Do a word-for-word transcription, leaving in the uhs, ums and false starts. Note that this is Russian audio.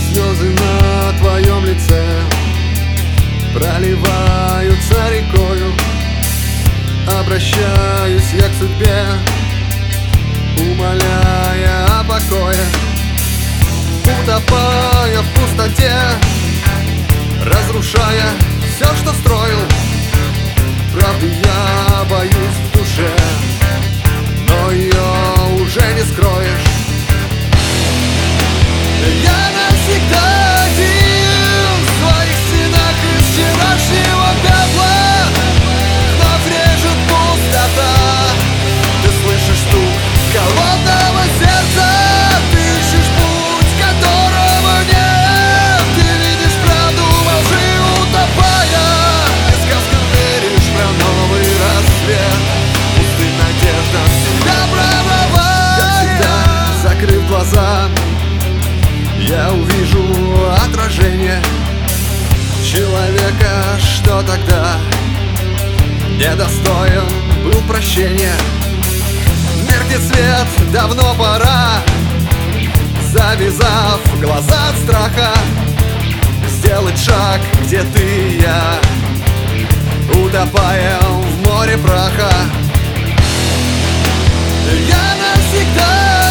Слезы на твоем лице проливаются рекою. Обращаюсь я к судьбе, умоляя о покое, утопая в пустоте, разрушая все, что строил. Правды я боюсь в душе, но ее уже не скроешь. Я навсегда один в своих стенах из вчерашнего пепла. Вновь режет пустота, ты слышишь стук холодного сердца. Ты ищешь путь, которого нет. Ты видишь правду во лжи, утопая. И сказкам веришь про новый рассвет. Пустым надеждам себя прорывая. Как всегда, закрыв глаза, я увижу отражение человека, что тогда недостоин был прощения. Меркнет свет, давно пора, завязав глаза от страха, сделать шаг, где ты и я утопаем в море праха. Я навсегда